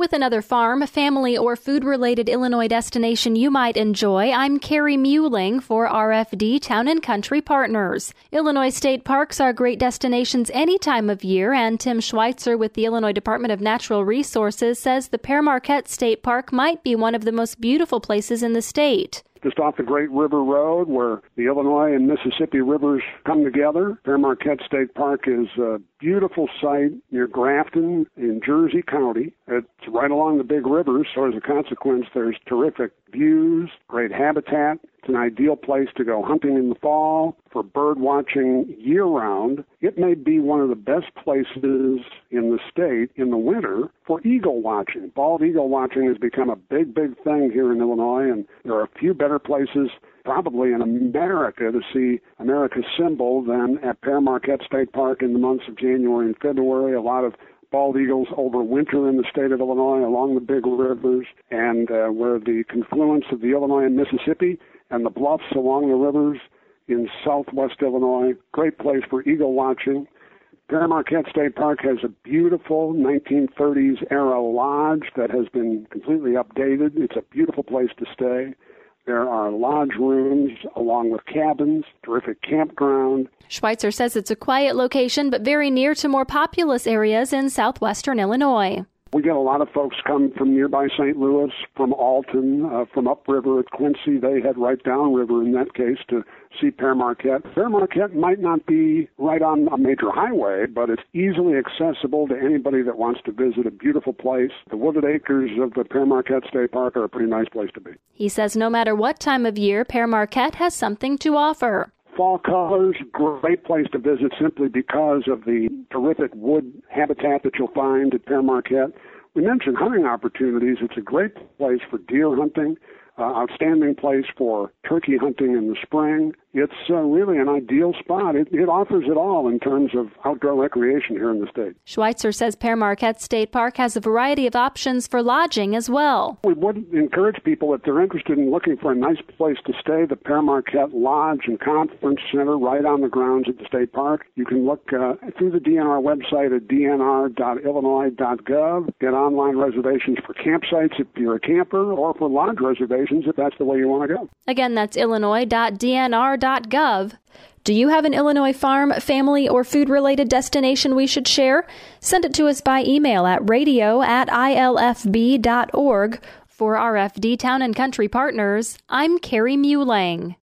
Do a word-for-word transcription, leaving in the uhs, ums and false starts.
With another farm, family, or food-related Illinois destination you might enjoy, I'm Carrie Muehling for R F D Town and Country Partners. Illinois state parks are great destinations any time of year, and Tim Schweitzer with the Illinois Department of Natural Resources says the Pere Marquette State Park might be one of the most beautiful places in the state. Just off the Great River Road, where the Illinois and Mississippi rivers come together, Pere Marquette State Park is a beautiful site near Grafton in Jersey County. It's right along the big rivers, so as a consequence, there's terrific views, great habitat. It's an ideal place to go hunting in the fall, for bird watching year-round. It may be one of the best places in the state in the winter for eagle watching. Bald eagle watching has become a big, big thing here in Illinois, and there are a few better places probably in America to see America's symbol than at Pere Marquette State Park in the months of January and February. A lot of bald eagles overwinter in the state of Illinois along the big rivers, and uh, where the confluence of the Illinois and Mississippi and the bluffs along the rivers in southwest Illinois. Great place for eagle watching. Pere Marquette State Park has a beautiful nineteen thirties era lodge that has been completely updated. It's a beautiful place to stay. There are lodge rooms along with cabins, terrific campground. Schweitzer says it's a quiet location, but very near to more populous areas in southwestern Illinois. We get a lot of folks come from nearby Saint Louis, from Alton, uh, from upriver at Quincy. They head right downriver in that case to see Pere Marquette. Pere Marquette might not be right on a major highway, but it's easily accessible to anybody that wants to visit a beautiful place. The wooded acres of the Pere Marquette State Park are a pretty nice place to be. He says no matter what time of year, Pere Marquette has something to offer. Fall colors, great place to visit simply because of the terrific wood habitat that you'll find at Pere Marquette. We mentioned hunting opportunities. It's a great place for deer hunting, uh, outstanding place for turkey hunting in the spring. It's uh, really an ideal spot. It, it offers it all in terms of outdoor recreation here in the state. Schweitzer says Pere Marquette State Park has a variety of options for lodging as well. We would encourage people, if they're interested in looking for a nice place to stay, the Pere Marquette Lodge and Conference Center right on the grounds at the state park. You can look uh, through the D N R website at d n r dot illinois dot gov, get online reservations for campsites if you're a camper, or for lodge reservations if that's the way you want to go. Again, that's illinois dot d n r dot gov. Do you have an Illinois farm, family, or food-related destination we should share? Send it to us by email at radio at i l f b dot org. For R F D Town and Country Partners, I'm Carrie Muehling.